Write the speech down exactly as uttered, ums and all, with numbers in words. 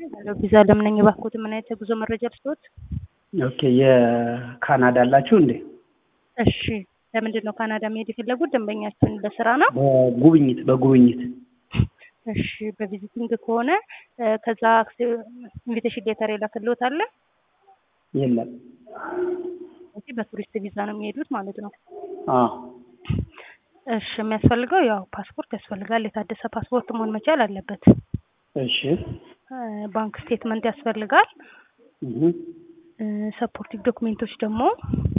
ቪዛ ለምነኝ ባኩት ምን አይነት ጉዞ መረጃ ልስጥዎት? ኦኬ የካናዳ አላችሁ እንዴ? እሺ ለምንድን ነው ካናዳ መሄድ የፈለጉት? ደንበኛችን በስራ ነው? በጉብኝት በጉብኝት እሺ በቪዚቲንግ ከሆነ ከዛ ኢንቪቴሽን ሌተር የላክልዎት አለ? የለም። እሺ በቱሪስት ቪዛ ነው የሚሄዱት ማለት ነው? አዎ። እሺ የሚያስፈልገው ያው ፓስፖርት ያስፈልጋል። የታደሰ ፓስፖርት መሆን መቻል አለበት። እሺ ባንክ ስቴትመንት ያስፈልጋል። እህ ሰፖርቲቭ ዶክመንቶች ደግሞ